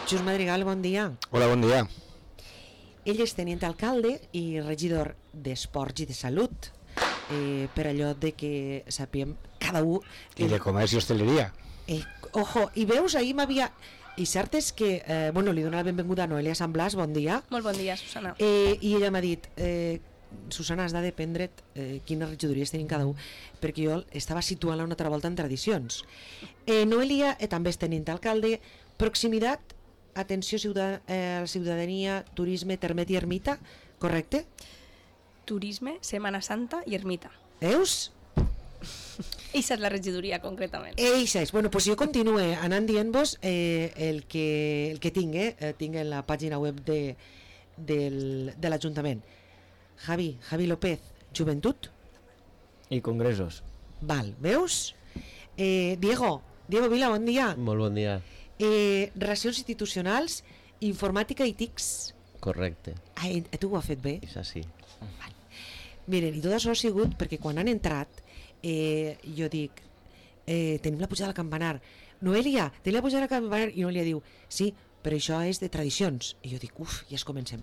Just Madrigal, bon dia. Hola, bon dia. Ell és tenint alcalde i regidor d'Esports i de Salut, per allò de que sapiem cada un... I de comerç i hosteleria. Ojo, i veus, ahir m'havia... I cert és que, li dono la benvinguda a Noelia Sant Blas, bon dia. Molt bon dia, Susana. I ella m'ha dit, Susana, has de dependre't quines regidories tenim cada un, perquè jo estava situant-la una altra volta en tradicions. Noelia també és tenint alcalde, proximitat, atenció a la ciutadania, turisme, termet i ermita, correcte? Turisme, Setmana Santa i ermita. Veus? Eixa és la regidoria, concretament. Eixa és. Bueno, doncs jo continue anant dient-vos el que tinc, tinc en la pàgina web de l'Ajuntament. Javi López, Joventut i congressos. Val, veus? Diego Vila, bon dia. Molt bon dia. Relacions institucionals, informàtica i TICs. Correcte. Tu ho has fet bé? És així. Val. Miren, i tot això ha sigut perquè quan han entrat jo dic tenim la pujada al campanar. Noelia, tenim la pujada al campanar. I Noelia diu, sí, però això és de tradicions. I jo dic, ja es comencem.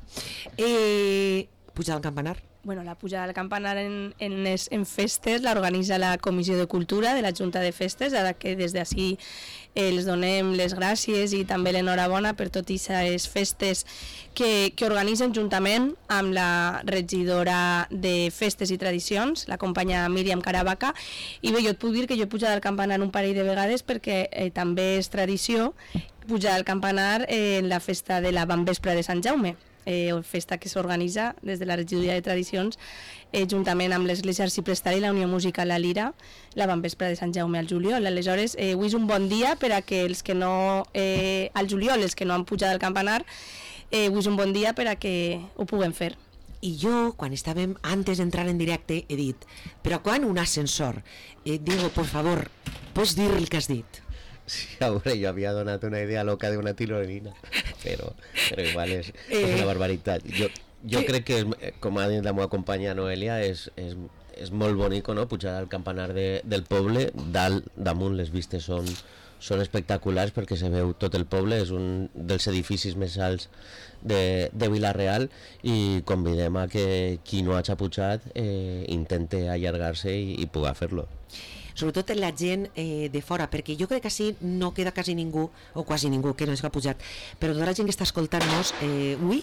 Pujada al campanar. Bueno, la pujada al campanar en festes l'organitza la Comissió de Cultura de la Junta de Festes, ara que des d'ací els donem les gràcies i també l'enhorabona per totes aquestes festes que organitzen juntament amb la regidora de Festes i Tradicions, la companya Míriam Caravaca. I bé, jo et puc dir que jo he pujat al campanar un parell de vegades perquè també és tradició pujar al campanar en la festa de la Vespre de Sant Jaume, festa que s'organitza des de la regidoria de Tradicions juntament amb l'Església Arxiprestari i la Unió Musical La Lira, la Vespre de Sant Jaume al juliol. Aleshores, avui és un bon dia per a que els que no al juliol, els que no han pujat al campanar, avui és un bon dia per a que ho puguem fer. I jo, quan estàvem antes d'entrar en directe, he dit, però quan un ascensor? Diego, por favor, pots dir el que has dit? Sí, a veure, jo havia donat una idea loca d'una tirolina, però igual és una barbaritat. Jo crec que, com ha dit la meva companya Noelia, és molt bonic, no?, pujar al campanar del poble. Dalt, damunt, les vistes són espectaculars perquè se veu tot el poble, és un dels edificis més alts de Vila-real i convidem a que qui no hagi pujat intente allargar-se i pugui fer-lo. Sobretot la gent de fora, perquè jo crec que així no queda quasi ningú, o quasi ningú, que no és que ha pujat, però tota la gent que està escoltant-nos avui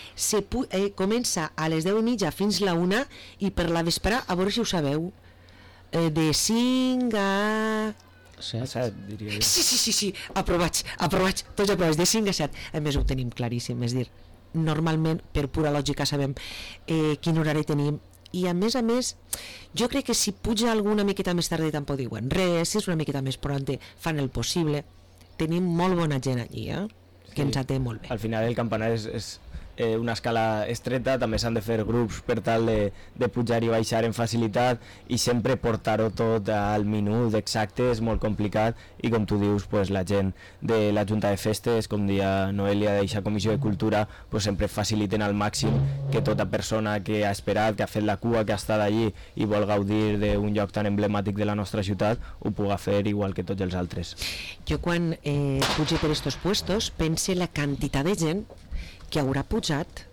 comença a les 10:30 fins la 1 i per la vespre, a veure si ho sabeu, de 5 a... 7, diria jo. Sí, aprovats, tots aprovats, de 5 a 7. A més ho tenim claríssim, és dir, normalment, per pura lògica, sabem quin horari tenim. I a més, jo crec que si puja alguna miqueta més tard tampoc diuen res, si és una miqueta més pronte fan el possible. Tenim molt bona gent allí, que ens atén molt bé. Al final el campanar és una escala estreta, també s'han de fer grups per tal de pujar i baixar en facilitat i sempre portar-ho tot al minut exacte és molt complicat i com tu dius, pues, la gent de la Junta de Festes, com dia Noelia d'eixa Comissió de Cultura, pues, sempre faciliten al màxim que tota persona que ha esperat, que ha fet la cua, que ha estat allí i vol gaudir d'un lloc tan emblemàtic de la nostra ciutat, ho puga fer igual que tots els altres. Jo quan pujo per estos puestos pense la quantitat de gent que haurà pujat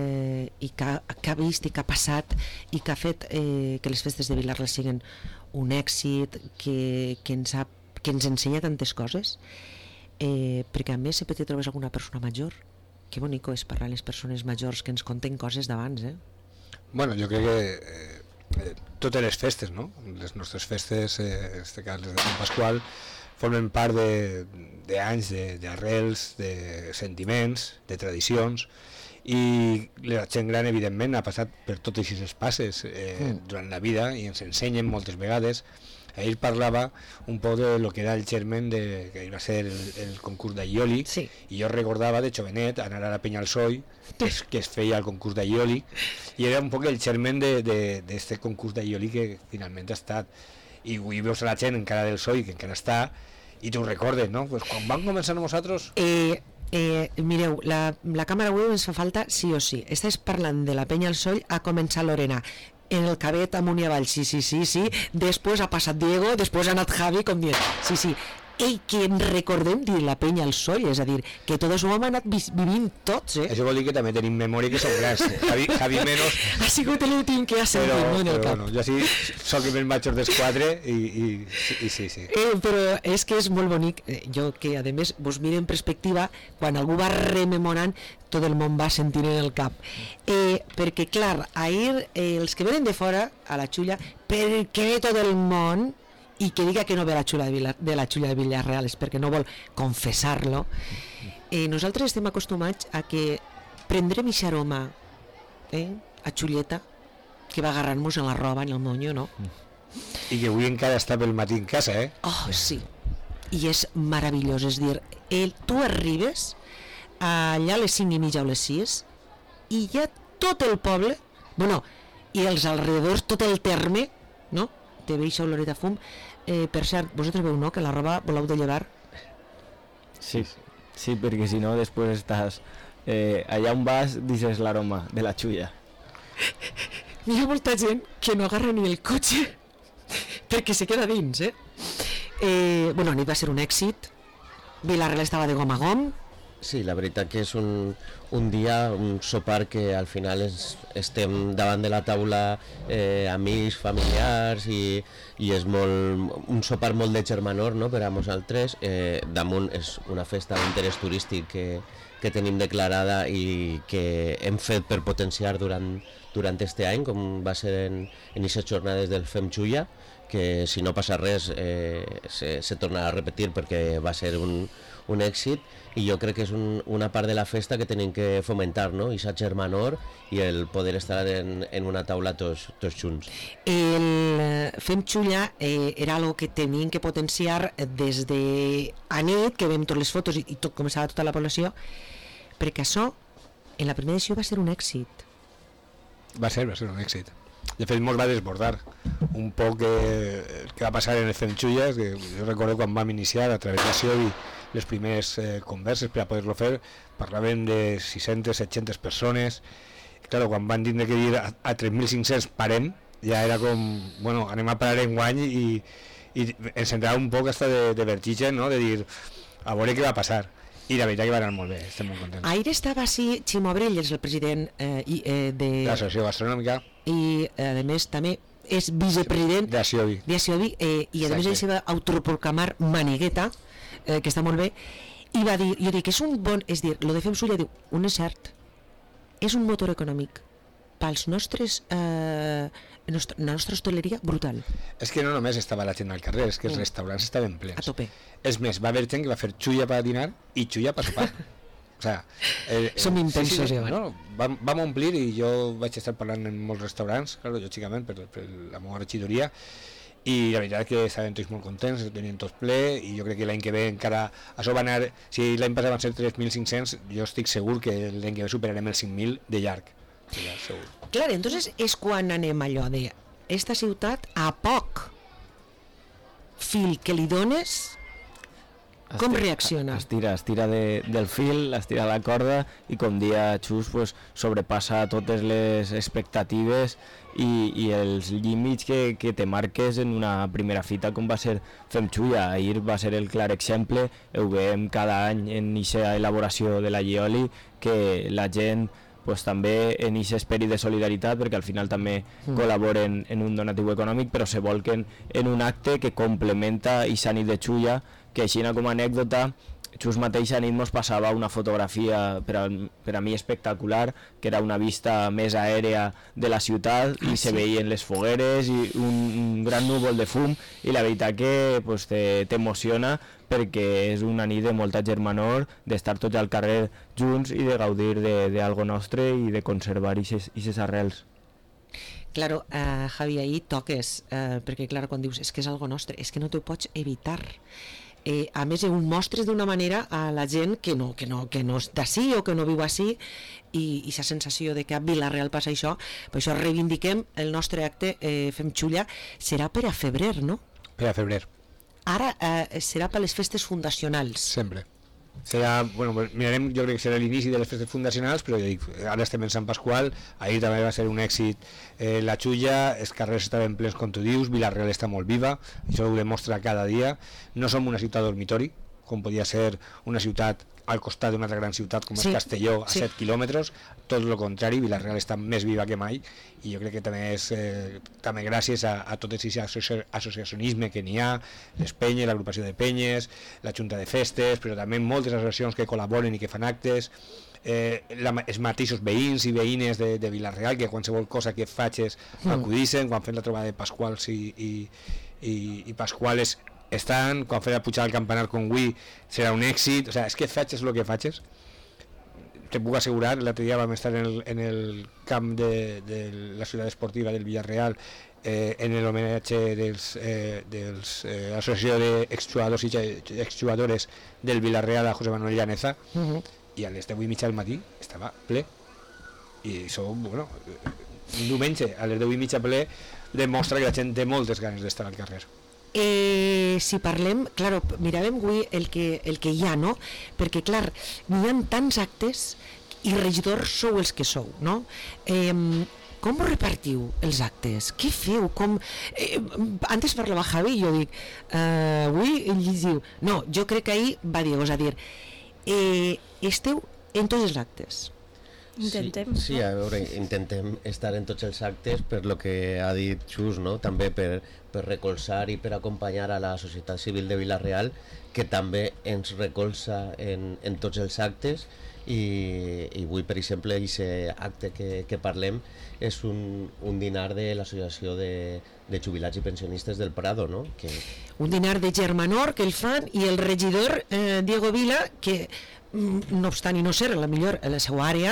i que ha vist i que ha passat i que ha fet que les festes de Vila-real siguin un èxit, que ens ensenya tantes coses, perquè a més sempre te trobes alguna persona major. Que bonico és parlar a les persones majors que ens conten coses d'abans, Bueno, jo crec que totes les festes, no? Les nostres festes, en aquest cas les de Sant Pasqual, formen part d'anys, d'arrels, de sentiments, de tradicions, i la gent gran evidentment ha passat per totes aquestes passes durant la vida i ens ensenyen moltes vegades. Ahir parlava un poc de lo que era el germen que va ser el concurs d'aiòlic, sí. I jo recordava de jovenet anar a la Penyalsoll, que es feia el concurs d'aiòlic, i era un poc el germen d'aquest concurs d'aiòlic que finalment ha estat. I avui veus a la gent encara del SOI, que encara està, i tu recordes, no? Pues quan vam començar nosaltres... Mireu, la càmera web ens fa falta sí o sí. Estàs parlant de la Penyalsoll, ha començat Lorena. En el cabet amunt i avall, sí. Després ha passat Diego, després ha anat Javi, com dient, sí. i que en recordem dir la penya al soll, és a dir, que tot això ho hem anat vivint tots, Això vol dir que també tenim memòria que som grans. Javi menos. Ha sigut l'últim que ha sentit en el cap. Bueno, jo sí soc el més major dels 4 i sí. Però és que és molt bonic, jo que a més vos miro en perspectiva, quan algú va rememorant tot el món va sentir en el cap, perquè clar, ahir els que venen de fora a la Xulla, per què tot el món, i que diga que no ve la Xulla de Villarreal és perquè no vol confessar-lo. Nosaltres estem acostumats a que prendrem ixa aroma a xulleta que va agarrar-nos en la roba, en el monyo, no? I que avui encara està pel matí en casa, Oh, sí, i és meravellós, és dir, tu arribes allà a les 5:30 o les 6 i ja tot el poble, bueno, i els alrededors, tot el terme, no?, te ve ixa oloreta fum. Per cert, vosaltres veu, no?, que la roba voleu de llevar? Sí, perquè si no després estàs allà on vas dices l'aroma de la xulla. Hi ha molta gent que no agarra ni el cotxe perquè se queda dins, Bueno, la nit va ser un èxit, Villarreal estava de gom a gom. Sí, la veritat que és un dia, un sopar que al final estem davant de la taula amics, familiars i és un sopar molt de germanor, no?, per a nosaltres. Damunt és una festa d'interès turístic que tenim declarada i que hem fet per potenciar durant este any, com va ser en aquestes jornades del Fem Xulla, que si no passa res se tornarà a repetir perquè va ser un èxit, i jo crec que és una part de la festa que tenim que fomentar, no?, i sa germanor i el poder estar en una taula tots junts. El Fem Xulla era algo que tenim que potenciar des de a nit, que veiem totes les fotos i tot començava tota la població, perquè això en la primera edició va ser un èxit. Va ser un èxit. De fet, ens va desbordar un poc el que va passar en el Fem Xulla. Jo recordo quan vam iniciar a través de Siobi les primeres converses per a poder-lo fer, parlaven de 600, 700 persones. I clar, quan van tindre que dir a 3.500 parem, ja era com, bueno, anem a parar enguany, i ens entrava un poc hasta de vertigen, no?, de dir, a veure què va passar. I la veritat que va anar molt bé, estem molt contents. Ahir estava així Ximo Abrell, és el president de l'Associació Gastronòmica, i a més també és vicepresident d'Asiobi, i a més ell se va autoproclamar manigueta, que està molt bé, i va dir, jo dic, és un bon, és dir, lo de Fem Xulla, diu, un és cert, és un motor econòmic pels nostres la nostra hostaleria brutal. És que no només estava la gent al carrer, és que els restaurants estaven plens. A tope. És més, va haver gent que va fer xulla per dinar i xulla per sopar. O sea, som intensos, ja. No, vam omplir, i jo vaig estar parlant en molts restaurants, claro, lògicament, per la meva regidoria, i la veritat que estaven tots molt contents, tenien tots ple, i jo crec que l'any que ve encara això va anar, si l'any passat van ser 3.500, jo estic segur que l'any que ve superarem els 5.000 de llarg. Ja, segur. Clar, entonces és quan anem allò de esta ciutat a poc fil que li dones, com reacciona? Es tira del fil, es tira la corda, i com dia Xus, pues, sobrepassa totes les expectatives i els límits que te marques en una primera fita, com va ser Fem Xulla. Ahir va ser el clar exemple, ho veiem cada any en aquesta elaboració de la Llioli, que la gent pues, també en aquest esperit de solidaritat, perquè al final també col·laboren en un donatiu econòmic, però se volquen en un acte que complementa aquesta nit de Xulla, que així com a anècdota, just mateixa nit mos passava una fotografia per a mi espectacular, que era una vista més aèrea de la ciutat, i se veien les fogueres i un gran núvol de fum, i la veritat que pues, t'emociona, perquè és una nit de molta germanor, d'estar tots al carrer junts i de gaudir d'algo nostre i de conservar aquestes arrels. Claro, Javi, ahí toques, perquè clar, quan dius és que és algo nostre, és que no t'ho pots evitar. A més, ho mostres d'una manera a la gent que no és d'ací o que no viu així, i aquesta sensació de que a Villarreal passa això. Per això reivindiquem el nostre acte Fem Xulla. Serà per a febrer, no? Per a febrer. Ara serà per les festes fundacionals. Sempre. Serà, bueno, mirarem, jo crec que serà l'inici de les festes fundacionals, però ja dic, ara estem en Sant Pasqual, ahir també va ser un èxit la Xulla, els carrers estaven plens com tu dius, Vila-real està molt viva, això ho demostra cada dia, no som una ciutat dormitori, com podia ser una ciutat al costat d'una altra gran ciutat com és Castelló, a 7 quilòmetres, tot el contrari, Vila-real està més viva que mai, i jo crec que també és també gràcies a tot aquest associacionisme que n'hi ha, les penyes, l'agrupació de penyes, la Junta de Festes, però també moltes associacions que col·laboren i que fan actes, els mateixos veïns i veïnes de Vila-real, que qualsevol cosa que facis acudissin, quan fem la trobada de Pasquals i Pasquales estan, quan fem pujar al campanar com avui serà un èxit, o sigui, és que facis el que facis, te puc assegurar, l'altre dia vam estar en el camp de la ciutat esportiva del Villarreal en l'homenatge de l'associació d'exjugadors i exjugadores del Villarreal a José Manuel Llaneza, i a les 10:30 del matí estava ple, i això, bueno, un diumenge a les 10:30 ple demostra que la gent té moltes ganes d'estar al carrer. Si parlem, claro, miràvem avui el que hi ha, no? Perquè, clar, n'hi ha tants actes i regidors sou els que sou, no? Com repartiu els actes? Què feu? Antes parlava Javi i jo dic, avui ell diu, no, jo crec que ahir va dir, és a dir, esteu en tots els actes. Intentem. Sí, a veure, intentem estar en tots els actes per lo que ha dit Xus, no? També per recolzar i per acompanyar a la societat civil de Vila-real, que també ens recolza en tots els actes, i avui, per exemple, aquest acte que parlem és un dinar de l'associació de jubilats i pensionistes del Prado, no? Un dinar de germanor que el fan, i el regidor Diego Vila, que no obstant i no ser la millor a la seva àrea,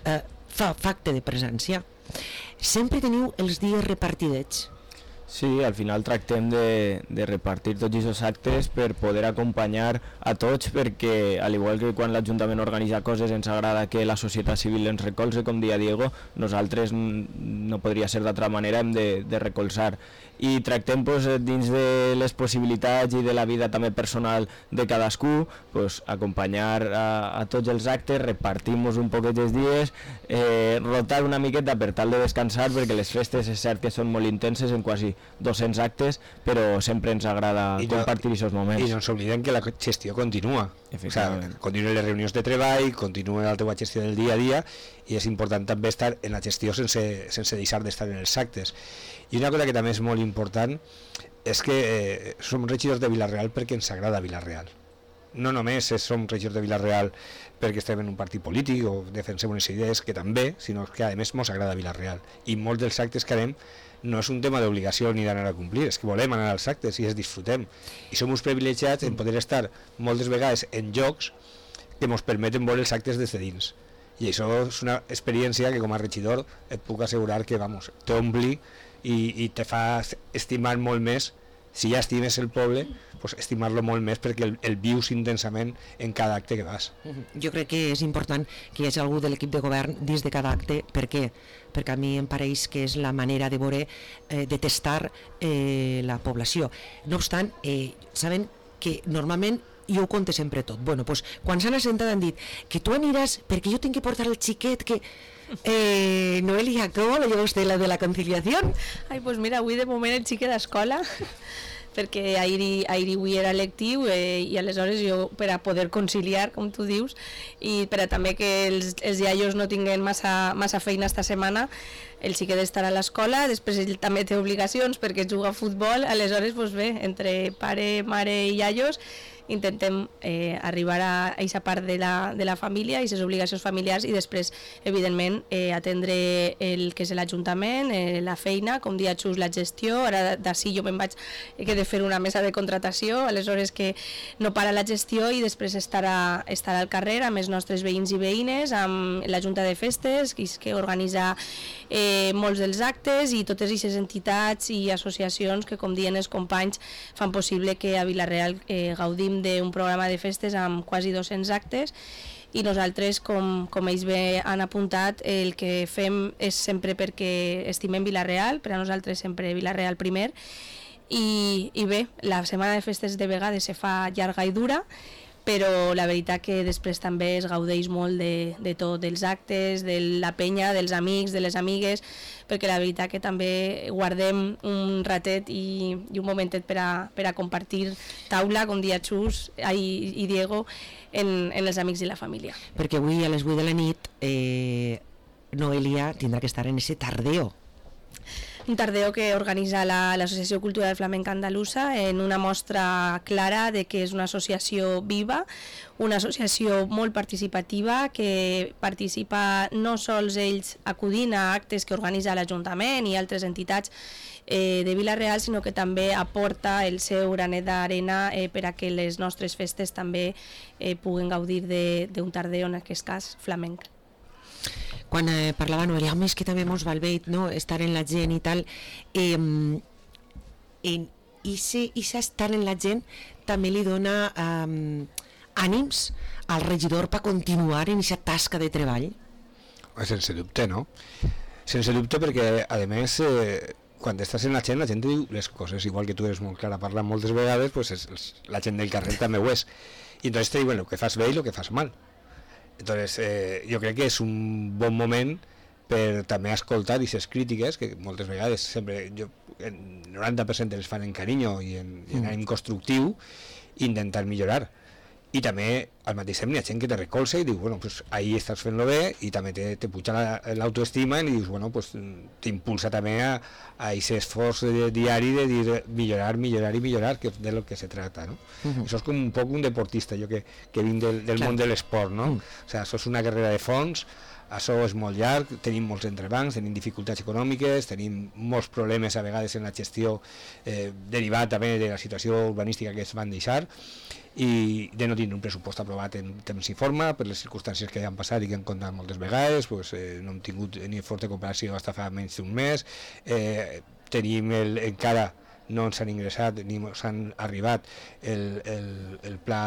fa acte de presència. Sempre teniu els dies repartidets. Sí, al final tractem de repartir tots aquests actes per poder acompanyar a tots, perquè al igual que quan l'Ajuntament organitza coses ens agrada que la societat civil ens recolze, com deia Diego, nosaltres no podria ser d'altra manera, hem de recolzar, i tractem dins de les possibilitats i de la vida també personal de cadascú, acompanyar a tots els actes, repartir-nos un poquet els dies, rotar una miqueta per tal de descansar, perquè les festes és cert que són molt intenses, en quasi 200 actes, però sempre ens agrada compartir aquests moments. I no ens oblidem que la gestió continua, continuen les reunions de treball, continua la teva gestió del dia a dia, i és important també estar en la gestió sense deixar d'estar en els actes. I una cosa que també és molt important és que som regidors de Vila-real perquè ens agrada Vila-real. No només som regidors de Vila-real perquè estem en un partit polític o defensem unes idees, que també, sinó que a més ens agrada Vila-real. I molts dels actes que anem no és un tema d'obligació ni d'anar a complir, és que volem anar als actes i els disfrutem. I som uns privilegiats en poder estar moltes vegades en llocs que ens permeten veure els actes des de dins. I això és una experiència que com a regidor et puc assegurar que t'ompli i te fa estimar molt més. Si ja estimes el poble, estimar-lo molt més perquè el vius intensament en cada acte que vas. Jo crec que és important que hi hagi algú de l'equip de govern dins de cada acte. Per què? Perquè a mi em pareix que és la manera de veure, de testar la població. No obstant, saben que normalment jo ho conto sempre tot. Bueno, quan s'han assentat han dit que tu aniràs perquè jo tinc que portar el xiquet que... Noelia, ¿cómo lo lleva usted la de la conciliación? Ai, pues mira, avui de moment el xiquet d'escola, perquè ahir i avui era lectiu, i aleshores jo, per a poder conciliar, com tu dius, i per a també que els iaios no tinguin massa feina esta setmana, el xiquet estarà a l'escola, després ell també té obligacions perquè juga a futbol, aleshores, bé, entre pare, mare i iaios, intentem arribar a aquesta part de la família i les obligacions familiars, i després, evidentment, atendre el que és l'Ajuntament, la feina, com dia Xus, la gestió. Ara d'ací jo me'n vaig, que de fer una mesa de contratació, aleshores que no para la gestió, i després estar al carrer amb els nostres veïns i veïnes, amb la Junta de Festes, que organitza molts dels actes, i totes aquestes entitats i associacions que, com diuen els companys, fan possible que a Vila-real gaudim d'un programa de festes amb quasi 200 actes, i nosaltres, com ells bé han apuntat, el que fem és sempre perquè estimem Vila-real, per a nosaltres sempre Vila-real primer, i bé, la setmana de festes de vegades se fa llarga i dura, però la veritat que després també es gaudeix molt de tot, dels actes, de la penya, dels amics, de les amigues, perquè la veritat que també guardem un ratet i un momentet per a compartir taula, com dia Xus i Diego, en els amics i la família. Perquè avui a les 8 de la nit Noelia tindrà que estar en ese tardeo. Un tardeo que organitza l'Associació Cultural Flamenca Andalusa en una mostra clara de que és una associació viva, una associació molt participativa que participa no sols ells acudint a actes que organitza l'Ajuntament i altres entitats de Vila-real, sinó que també aporta el seu granet d'arena per a que les nostres festes també puguen gaudir d'un tardeo, en aquest cas flamenc. Quan parlava Noelia, home, és que també mos val bé, no?, estar en la gent i tal, i estar en la gent també li dona ànims al regidor per continuar en aquesta tasca de treball? Sense dubte, no? Sense dubte, perquè a més quan estàs en la gent te diu les coses, igual que tu eres molt clara parlant moltes vegades, pues la gent del carrer també ho és, i entonces te diuen el que fas bé i el que fas mal. Entonces, jo crec que és un bon moment per també escoltar aquestes crítiques que moltes vegades sempre, el 90% les fan en carinyo i en ànim constructiu, intentar millorar. I també al mateix temps hi ha gent que te recolza i diu, bueno, pues ahí estàs fent-lo bé, i també te puja l'autoestima i dius, bueno, pues t'impulsa també a aquest esforç diari de dir millorar, que és de lo que se trata, no? Això és com un poc un deportista, jo que vinc del món de l'esport, no? O sigui, això és una carrera de fons, això és molt llarg, tenim molts entrebancs, tenim dificultats econòmiques, tenim molts problemes a vegades en la gestió derivat també de la situació urbanística que es van deixar, i de no tindre un pressupost aprovat en temps i forma per les circumstàncies que han passat i que han contat moltes vegades, pues, no hem tingut ni fons de cooperació fins fa menys d'un mes, tenim encara no ens han ingressat ni ens han arribat el pla,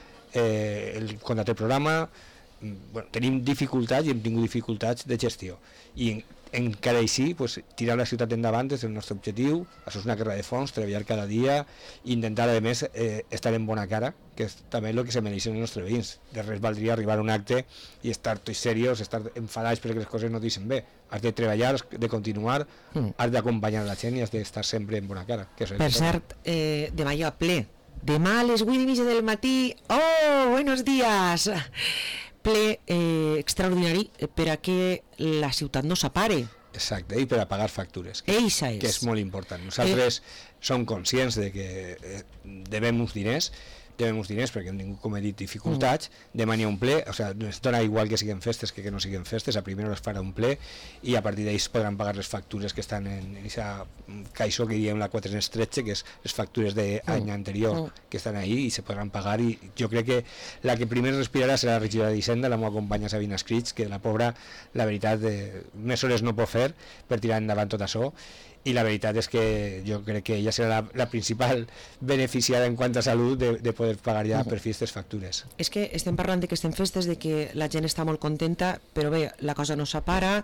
el contracte programa. Bueno, tenim dificultats i hem tingut dificultats de gestió, i encara així pues, tirar la ciutat endavant és el nostre objectiu. Això és una carrera de fons, treballar cada dia, intentar a més estar en bona cara, que és també el que se mereixen els nostres veïns. De res valdria arribar a un acte i estar tots serios, estar enfadats perquè les coses no et deixen bé. Has de treballar, has de continuar, has d'acompanyar la gent i has d'estar sempre en bona cara. Que per cert, demà hi ha ple. Demà a les 8:30 del matí, oh, buenos días! Ple extraordinari per a que la ciutat no s'apare. Exacte, i per a pagar factures, que és molt important. Nosaltres som conscients de que devem uns diners perquè hem tingut, com he dit, dificultats. Demà n'hi ha un ple, o sigui, ens dona igual que siguin festes que no siguin festes, a primera hora es farà un ple i a partir d'ahí es podran pagar les factures que estan en aquesta caixó que diem la 413, que és les factures d'any anterior que estan ahí i se podran pagar, i jo crec que la que primer respirarà serà la regidora d'Hisenda, la meva companya Sabina Escrits, que la pobra, la veritat, més hores no pot fer per tirar endavant tot això, i la veritat és que jo crec que ella serà la principal beneficiada en quant a salut de poder pagar ja per fi aquestes factures. És que estem parlant de que estem festes, de que la gent està molt contenta, però bé, la cosa no s'apara,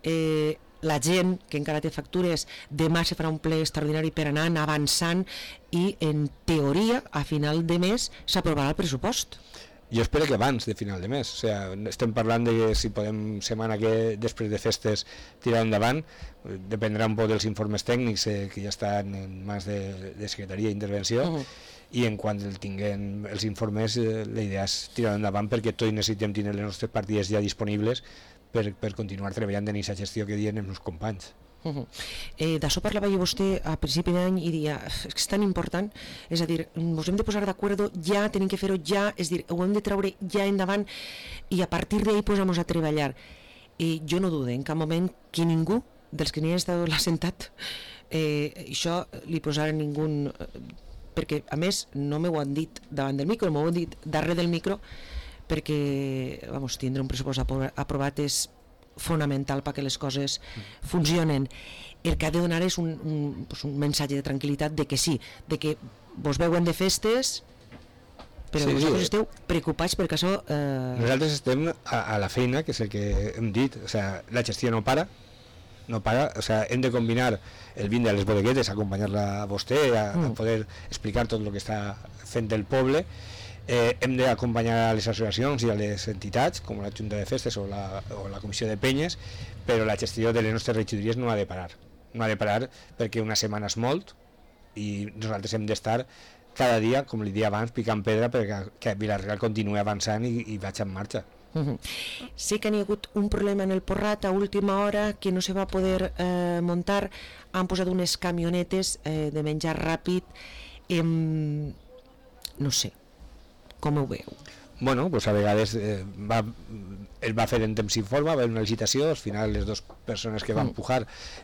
la gent que encara té factures, demà se farà un ple extraordinari per anar avançant i en teoria a final de mes s'aprovarà el pressupost. Jo espero que abans de final de mes, o sigui, estem parlant de que si podem setmana que després de festes tirar endavant, dependrà un poc dels informes tècnics que ja estan en mans de Secretaria d'Intervenció, i en quan tinguem els informes la idea és tirar endavant, perquè tots necessitem tenir les nostres partides ja disponibles per continuar treballant en aquesta gestió que diuen els meus companys. D'això parlava jo vostè a principi d'any i dia, és que és tan important, és a dir, ens hem de posar d'acord ja, tenim que fer-ho ja, és a dir, ho hem de treure ja endavant i a partir d'ahí posar-nos a treballar. Jo no dudo en cap moment que ningú dels que n'hi ha estat assentat això li posarà ningú, perquè a més no m'ho han dit davant del micro, m'ho han dit darrere del micro, perquè tindre un pressupost aprovat és fonamental perquè les coses funcionen. El que ha de donar és un missatge de tranquil·litat de que sí, de que vos veuen de festes, però vosaltres esteu preocupats perquè això... Nosaltres estem a la feina, que és el que hem dit, o sigui, la gestió no para, o sigui, hem de combinar el vindre a les bodeguetes, acompanyar-la a vostè, a poder explicar tot el que està fent el poble, Hem d'acompanyar a les associacions i a les entitats, com la Junta de Festes o la Comissió de Penyes, però la gestió de les nostres regidories no ha de parar. No ha de parar perquè una setmana és molt i nosaltres hem d'estar cada dia, com li dia abans, picant pedra perquè Vila-real continuï avançant i vagi en marxa. Sí que n'hi ha hagut un problema en el Porrat a última hora que no se va poder muntar. Han posat unes camionetes de menjar ràpid. No sé, com ho veu? Bueno, pues a vegades es va fer en temps i forma, va haver una licitació, al final les dues persones que van pujar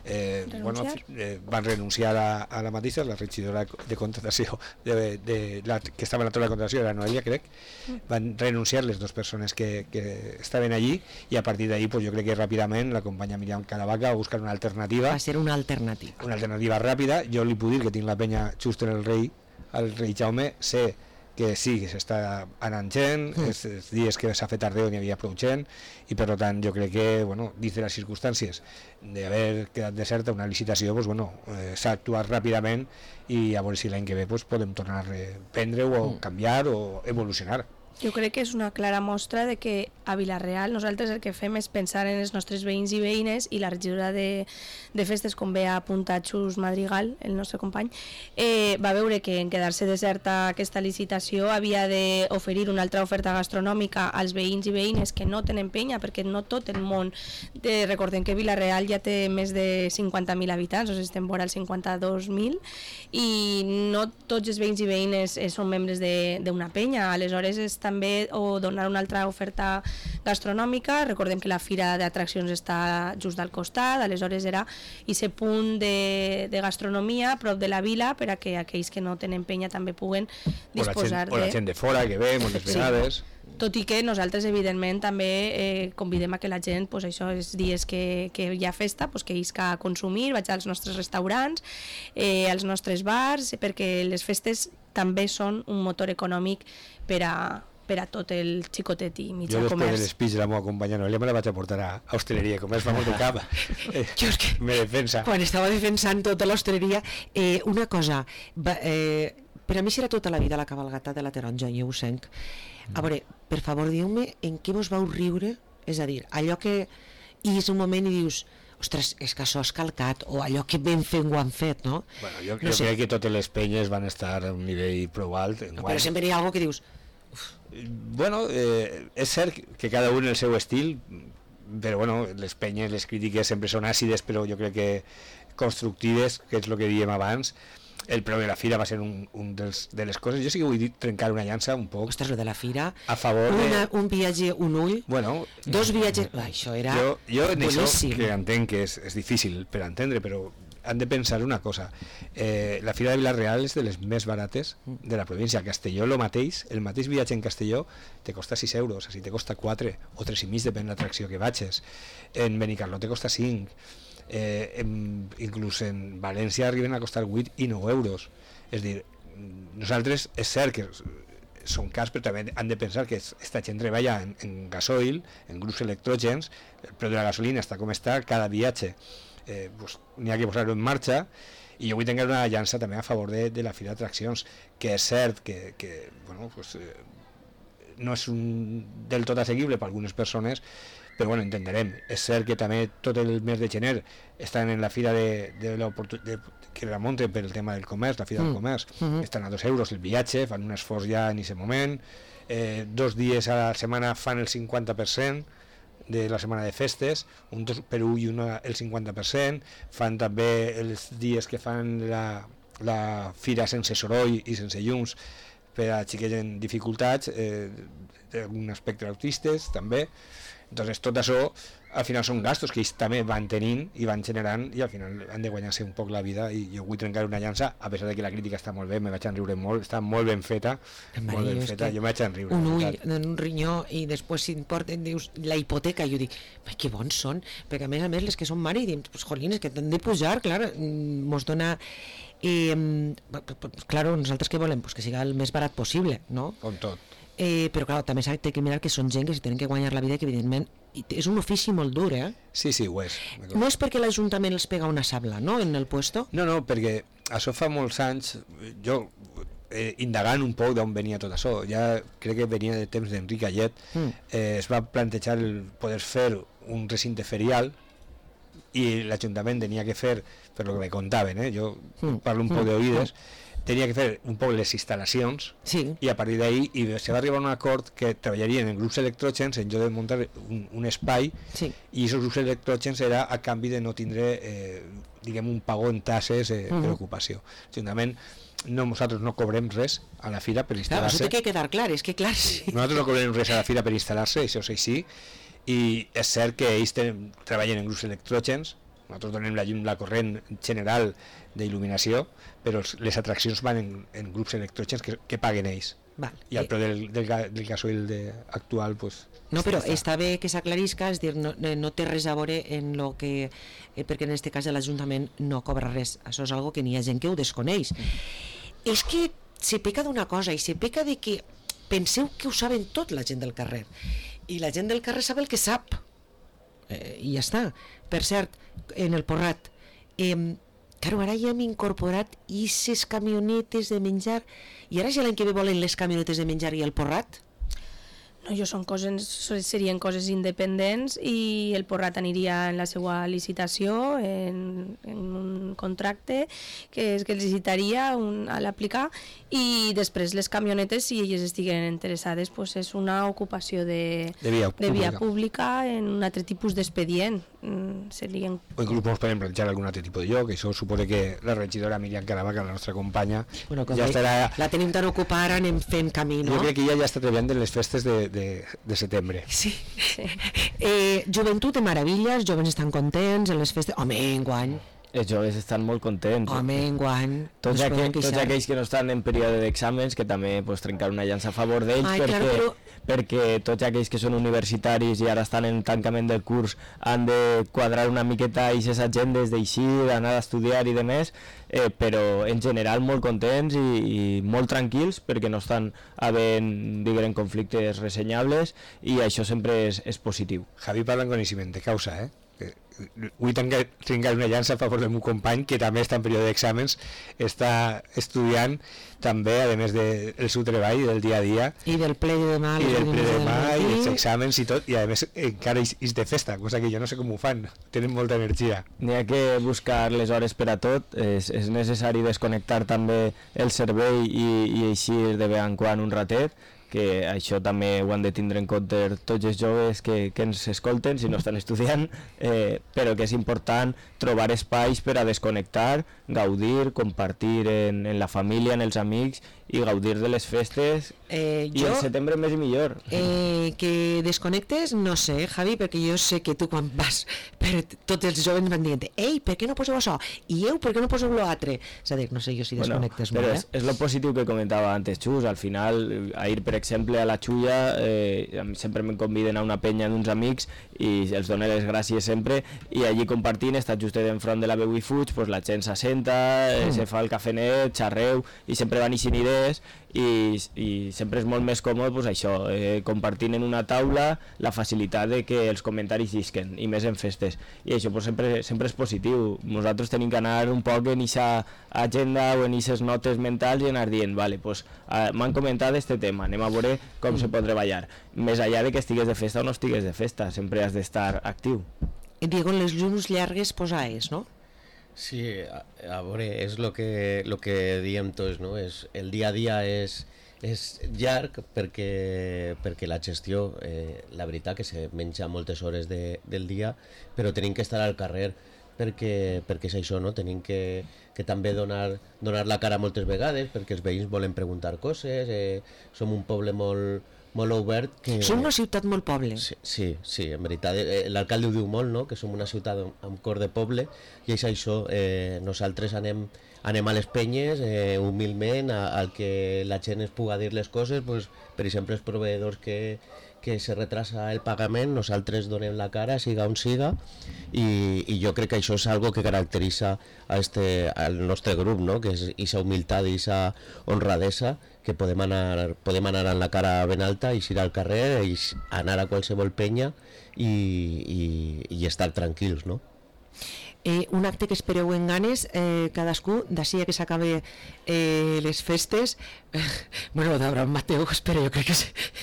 van renunciar a la mateixa, la regidora de contratació que estava en la torre de contratació era Noelia, crec, van renunciar les dues persones que estaven allí i a partir d'ahí pues, jo crec que ràpidament la companya Miriam Caravaca va buscar una alternativa. Va ser una alternativa. Una alternativa ràpida. Jo li puc dir que tinc la penya just en el rei Jaume, sé que sí, que s'està anant gent, els dies que s'ha fet tardeu n'hi havia prou gent i per tant jo crec que, bueno, dins de les circumstàncies d'haver quedat deserta una licitació, pues, bueno, s'ha actuat ràpidament i a veure si l'any que ve pues, podem tornar a reprendre-ho o canviar o evolucionar. Jo crec que és una clara mostra de que a Vila-real nosaltres el que fem és pensar en els nostres veïns i veïnes i la regidora de festes, com bé ha apuntat Xus Madrigal, el nostre company, va veure que en quedar-se deserta aquesta licitació havia d'oferir una altra oferta gastronòmica als veïns i veïnes que no tenen penya, perquè no tot el món, recordem que Vila-real ja té més de 50.000 habitants, o sigui, estem vora els 52.000 i no tots els veïns i veïnes són membres d'una penya, aleshores és també o donar una altra oferta gastronòmica. Recordem que la fira d'atraccions està just al costat, aleshores era aquest punt de gastronomia a prop de la vila per a que aquells que no tenen penya també puguen disposar o la gent de fora que ve moltes vegades. Tot i que nosaltres evidentment també convidem a que la gent, pues, això, els dies que hi ha festa, pues, que isca a consumir, vaig als nostres restaurants, als nostres bars, perquè les festes també són un motor econòmic per a tot el xicotet i mitjà comerç. Jo després de l'espitx de la meva companya Noelia me la vaig a portar a hosteleria, com és famós de cap. Jo és que me defensa. Quan estava defensant tota l'hostaleria, una cosa, per a mi serà tota la vida la cabalgata de la taronja, jo ho senc. A veure, per favor, diu-me en què vos vau riure, és a dir, allò que hi és un moment i dius ostres, és que això és calcat, o allò que ben fet ho han fet, no? Bueno, jo crec que totes les penyes van estar a un nivell prou alt. Però sempre hi ha alguna que dius bueno, és cert que cada un el seu estil, però bueno, les penyes, les crítiques sempre són àcides, però jo crec que constructives, que és el que diem abans. El preu de la fira va ser un de les coses. Jo sí que vull trencar una llança un poc. Ostres, lo de la fira, a favor un viatge, un ull, bueno, dos viatges, això era jo en boníssim. Això que entenc que és difícil per entendre, però han de pensar una cosa, la fira de Vila-real és de les més barates de la província. A Castelló el mateix viatge en Castelló te costa 6 euros, així te costa 4 o 3,5, depèn de l'atracció que vagis. En Benicarló te costa 5, inclús en València arriben a costar 8 i 9 euros. És a dir, nosaltres és cert que són cars, però també han de pensar que aquesta gent treballa en gasoil, en grups electrògens, el preu de la gasolina està com està, cada viatge pues, n'hi ha que posar-ho en marxa, i jo vull tenir una llança també a favor de la fira d'atraccions, que és cert que bueno, pues, no és del tot assequible per a algunes persones, però bueno, entenderem. És cert que també tot el mes de gener estan en la fira que la munten per el tema del comerç, la fira del comerç, estan a 2 euros el viatge, fan un esforç ja en aquest moment, 2 dies a la setmana fan el 50% de la setmana de festes, un 2 per 1 i una el 50%, fan també els dies que fan la fira sense soroll i sense llums per a xiquets en dificultats, d'un aspecte autistes també. Entonces tot això al final són gastos que ells també van tenint i van generant, i al final han de guanyar-se un poc la vida, i jo vull trencar una llança, a pesar de que la crítica està molt bé, me vaig enriure molt, està molt ben feta, molt ben feta, jo me vaig enriure. Un ull en un rinyó i després si em porten, dius, la hipoteca, i jo dic, que bons són, perquè a més les que són mare i dius, pues jolines, que t'han de pujar, clar, mos dona... claro, nosaltres què volem? Pues que siga el més barat possible, no? Com tot. Però clar, també s'ha de mirar que són gent que s'hi tenen que guanyar la vida, que evidentment és un ofici molt dur, Sí, ho és. No és perquè l'Ajuntament els pega una sabla, no?, en el puesto? No, perquè això fa molts anys, jo indagant un poc d'on venia tot això. Ja crec que venia de temps d'Enric Allet. Es va plantejar el poder fer un recinte ferial i l'Ajuntament tenia que fer, per lo que me contaven, jo parlo un poc d'oïdes, tenia que fer un poc les instal·lacions i a partir d'ahí se va arribar a un acord que treballarien en grups electrògens en lloc de muntar un espai i aquests grups electrògens era a canvi de no tindre diguem un pagó en tasses per ocupació. L'Ajuntament nosaltres no cobrem res a la fira per instal·lar-se. Això té que quedar clar, és que clar... Nosaltres no cobrem res a la fira per instal·lar-se, això és així, i és cert que ells treballen en grups electrògens, nosaltres donem la llum, la corrent general d'il·luminació, però les atraccions van en grups electrògens que paguen ells. I el preu del gasoil actual pues, no, però està bé que s'aclarisca, és dir, no té res a veure en lo que perquè en aquest cas l'Ajuntament no cobra res, això és algo que n'hi ha gent que ho desconeix. És que se peca d'una cosa i se peca de que penseu que ho saben tot la gent del carrer i la gent del carrer sap el que sap i ja està. Per cert, en el Porrat claro, ara ja hem incorporat aquestes camionetes de menjar i ara ja l'any que ve volen les camionetes de menjar i el Porrat? No, serien coses independents i el Porrat aniria en la seva licitació, en un contracte que es licitaria a l'aplicar i després les camionetes, si elles estiguen interessades, pues és una ocupació de via pública en un altre tipus d'expedient. O inclús ens podem plantejar algun altre tipus de lloc, això suposa que la regidora Míriam Caravaca, la nostra companya, ja estarà... La tenim tan ocupada, anem fent camí, no? Jo crec que ella ja està treballant en les festes de setembre. Sí. Joventut de meravelles, joves estan contents en les festes. Home, enguany. Els joves estan molt contents. Home, enguany. Tots aquells que no estan en període d'exàmens, que també trencar una llança a favor d'ells, perquè tots aquells que són universitaris i ara estan en tancament del curs han de quadrar una miqueta aquestes agendes d'eixir, d'anar a estudiar i demés, però en general molt contents i molt tranquils perquè no estan havent, diguem, conflictes ressenyables i això sempre és positiu. Javi parla en coneixement de causa, vull trencar una llança a favor del meu company que també està en període d'exàmens, està estudiant també, a més del seu treball del dia a dia i del ple de demà i els exàmens i tot, i a més encara és de festa, cosa que jo no sé com ho fan, tenen molta energia. N'hi ha que buscar les hores per a tot, és necessari desconnectar també el cervell i eixir de vegades en quan un ratet, que això també ho han de tindre en compte tots els joves que ens escolten si no estan estudiant, però que és important trobar espais per a desconnectar, gaudir, compartir en la família, en els amics i gaudir de les festes i el setembre més i millor. Que desconnectes, no sé, Javi, perquè jo sé que tu quan vas per tots els joves van dient ei, per què no poseu això? I per què no poseu l'altre? És a dir, no sé jo si desconnectes molt. Però és lo positiu que comentava antes Xus, al final, ahir per exemple a la Xulla sempre me conviden a una penya d'uns amics i els dono les gràcies sempre i allí compartint, està justet enfront de la veu i fuig, pues la gent s'assenta, se fa el cafenet, xarreu i sempre van eixint idees i sempre és molt més còmode pues, això, compartint en una taula la facilitat de que els comentaris llisquen i més en festes i això pues, sempre és positiu. Nosaltres tenim que anar un poc en aquesta agenda o en aquestes notes mentals i anar dient vale, pues, m'han comentat este tema, anem a veure com se pot treballar més enllà de que estigues de festa o no estigues de festa, sempre has d'estar actiu. Diego, en les llums llargues posades, no? Sí, a veure, és lo que diem tots, no? El dia a dia és llarg perquè la gestió, la veritat que se menja moltes hores del dia, però tenim que estar al carrer perquè és això, no? Tenim que també donar la cara moltes vegades perquè els veïns volen preguntar coses, som un poble molt obert. Som una ciutat molt poble. Sí, en veritat, l'alcalde ho diu molt, no? Que som una ciutat amb cor de poble i és això, nosaltres anem a les penyes humilment al que la gent es puga dir les coses, pues, per exemple els proveïdors que se retrasa el pagament, nosaltres donem la cara, siga on siga, i jo crec que això és algo que caracteritza al nostre grup, no? Que és aquesta humilitat i aquesta honradesa, que podem anar amb la cara ben alta i ir al carrer i anar a qualsevol penya i estar tranquils, no? Un acte que espereu en ganes, cadascú, d'ací que s'acabe les festes. Bueno, d'Abraham Mateo, espera, jo crec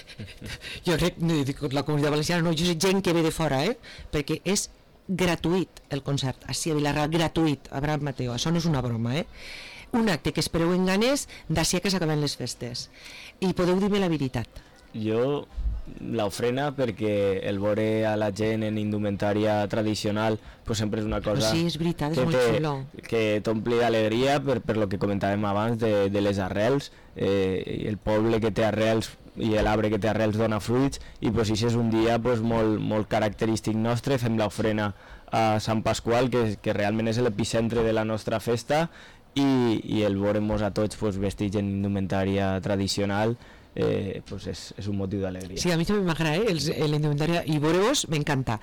la Comunitat Valenciana, no, jo sé gent que ve de fora, perquè és gratuït el concert, així a Vilarreal, gratuït, Abraham Mateo, això no és una broma, un acte que espereu en ganes d'ací que s'acaben les festes. I podeu dir-me la veritat. Jo l'ofrena, perquè el veure a la gent en indumentària tradicional pues sempre és una cosa sí, és veritat, és molt xulo, que t'ompli d'alegria per lo que comentàvem abans de les arrels, el poble que té arrels i l'arbre que té arrels dona fruits, i pues això és un dia pues, molt característic nostre. Fem l'ofrena a Sant Pasqual, que realment és l'epicentre de la nostra festa, i el veure-nos a tots pues, vestits en indumentària tradicional pues és un motiu d'alegria. Sí, a mi també m'agrada, l'indumentària, i veure-vos m'encanta.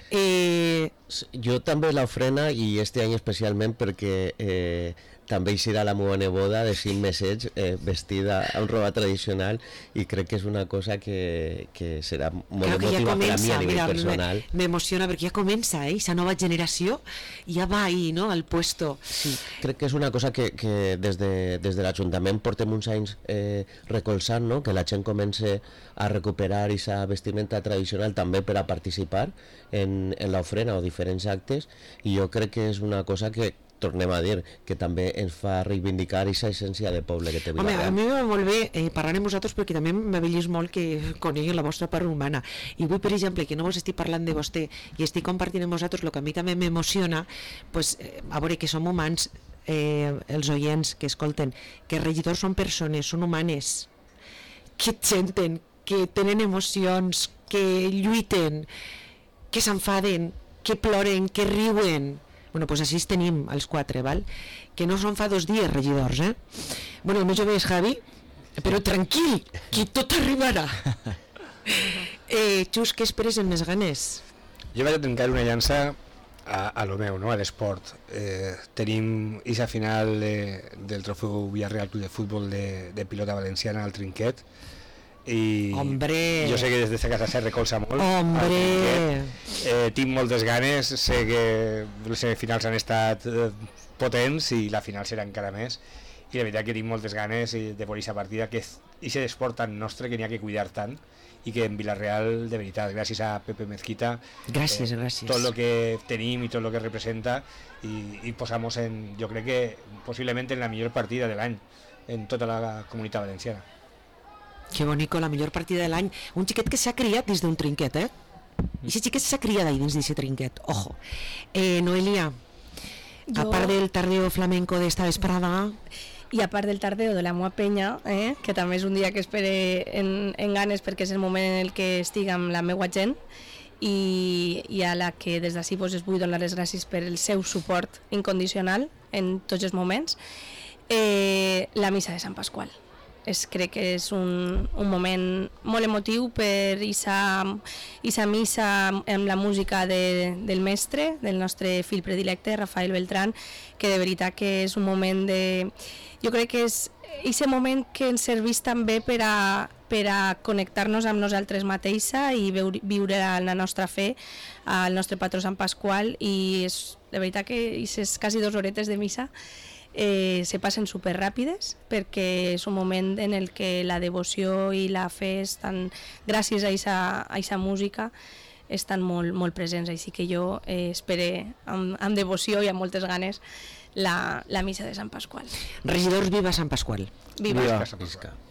Jo també l'ofrena, i este any especialment perquè també hi serà la meva neboda de 5 mesets vestida amb roba tradicional, i crec que és una cosa que serà molt emotiva per a mi a nivell personal. M'emociona perquè ja comença, aquesta nova generació ja va ahí, no?, al puesto. Sí, crec que és una cosa que des de l'Ajuntament portem uns anys recolzant, no?, que la gent comença a recuperar aquesta vestimenta tradicional també per a participar en l'ofrena o diferents actes, i jo crec que és una cosa que tornem a dir, que també ens fa reivindicar aquesta essència de poble que té Vilarreal. Home, a mi va molt bé parlar amb vosaltres, perquè també m'avellis molt que conegui la vostra part humana, i avui, per exemple, que no vos estic parlant de vostè i estic compartint amb vosaltres el que a mi també m'emociona, pues, a veure que som humans, els oients que escolten, que els regidors són persones, són humanes, que senten, que tenen emocions, que lluiten, que s'enfaden, que ploren, que riuen. Bueno, doncs així tenim els 4, val? Que no són fa 2 dies, regidors, Bueno, el més jove és Javi, però tranquil, que tot arribarà. Xus, què esperes amb més ganes? Jo vaig a trencar una llança a lo meu, no?, a l'esport. Tenim aquesta final del trofeu Villarreal Club de Futbol de pilota valenciana al trinquet, i hombre, jo sé que des de casa se recolza molt. Hombre, tinc moltes ganes, sé que les semifinals han estat potents i la final serà encara més, i la veritat que tinc moltes ganes de veure aquesta partida, que és aquest esport tan nostre que n'hi ha que cuidar tant, i que en Vilarreal, de veritat, gràcies a Pepe Mezquita, gràcies. tot el que tenim i tot el que representa, i posamos en, jo crec que possiblement en la millor partida de l'any en tota la comunitat valenciana. Que bonico, la millor partida de l'any. Un xiquet que s'ha criat dins d'un trinquet, I aquest xiquet s'ha criat ahí dins d'aquest trinquet. Ojo. Noelia, a part del tardeo flamenco d'esta vesprada... I a part del tardeo de la meva penya, que també és un dia que espere en ganes, perquè és el moment en el que estic amb la meva gent, i a la que des d'ací es vull donar les gràcies per el seu suport incondicional en tots els moments, la missa de Sant Pasqual. Crec que és un moment molt emotiu per aquesta missa amb la música del mestre, del nostre fill predilecte, Rafael Beltrán, que de veritat que és un moment de... Jo crec que és aquest moment que ens serveix també per a connectar-nos amb nosaltres mateixa i viure la nostra fe al nostre patró Sant Pasqual, i és de veritat que aquestes quasi 2 horetes de missa se passen super ràpides, perquè és un moment en el que la devoció i la fe estan, gràcies a aquesta música, estan molt presents, així que jo espero amb devoció i amb moltes ganes la missa de Sant Pasqual. Regidors, viva Sant Pasqual. Viva. Visca.